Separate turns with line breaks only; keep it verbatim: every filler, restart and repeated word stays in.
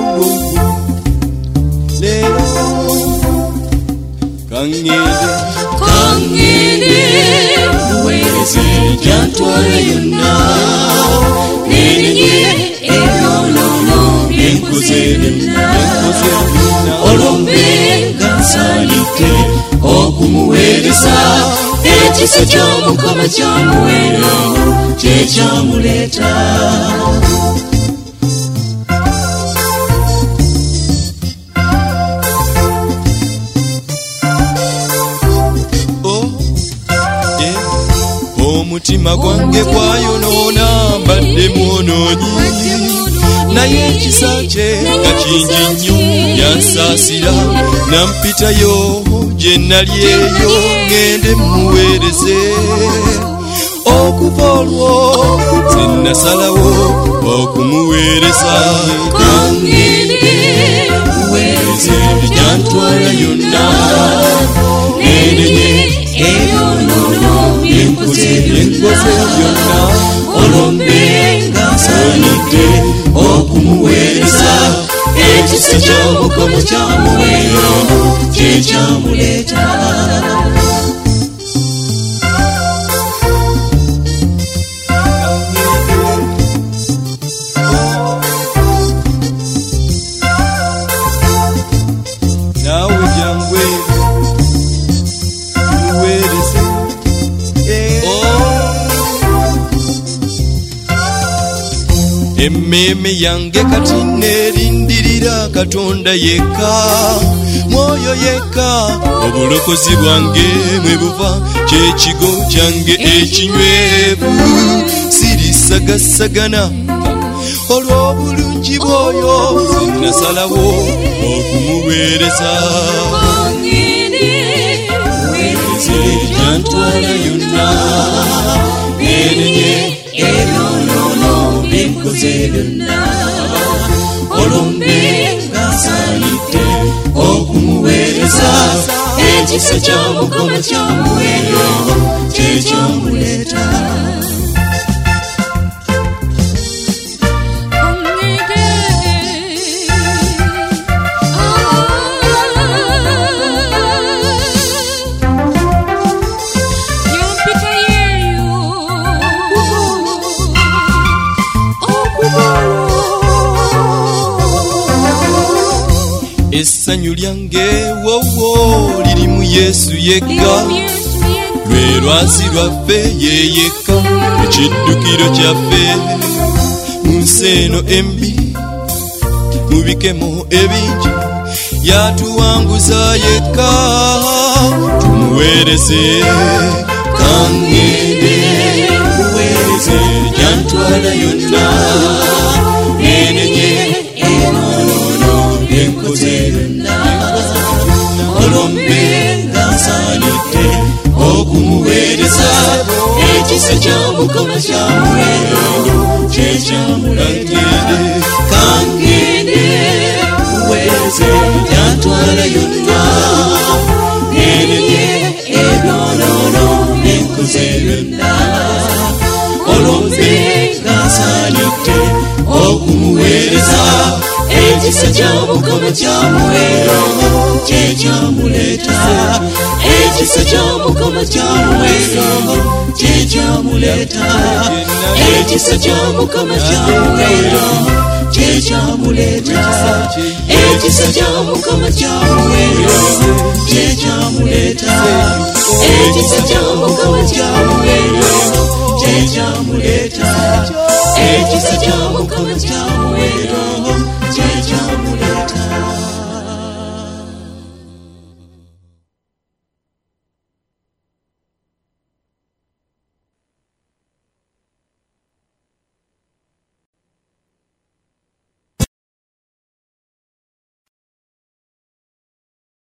lero kangende
kangende muweereze gy'antwala yonna nenye ebyonono byenkoze byonna olwombe nga nsaanidde okumuweereza ekisa ky'omukama kyamuweero kyekyamuleeta
omutima gwange gwayonoona mbadde mwonoonyi naye ekisa kye nga kingi nnyo yansaasira nampitayo gye nali eyo ngende mmuweereze okuva olwo ze nasalawo okumuweereza
kangende muweereze gy'antwala yonna nenenye ebyonono byenkoze byonna olwombe nga nsaanidde okumuweereza ekisa ky'omukama kyamuweero kyekyamuleeta
naawe jangwe muweereze emmeeme yange kati neerindirira Katonda yekka mwoyo yekka obulokozi bwange mwe buva kyekigo kyange ekinywevu sirisagasagana olw'obulungi bw'oyo nasalawo okumuweereza
muweereze gy'antwala yonna nenenye ebyonono byenkoze byonna olwombe nga nsaanidde okumuweereza ekisa ky'omukama kyamuweero kyekyamuleeta
essanyu lyange wowo liri mu Yesu yekka lwe lwazi lwaffe ye yekka ekiddukiro kyaffe mu nsi eno embi mu bikemo ebingi yatuwanguza yekka tumuweereze kangende muweereze gy'antwala yonna nenenye ebyonono byenkoze byonna olwombe nga nsaanidde okumuweereza ekisa ky'omukama kyamuweero kyekyamuleeta kangende muweereze gy'antwala yonna nenenye ebyonono byenkoze byonna olwombe nga nsaanidde okumuweereza ekisa ky'omukama kyamuweero kyekyamuleeta ekisa ky'omukama kyamuweero kyekyamuleeta ekisa ky'omukama kyamuweero kyekyamuleeta ekisa ky'omukama kyamuweero kyekyamuleeta ekisa ky'omukama kyamuweero kyekyamuleeta ekisa ky'omukama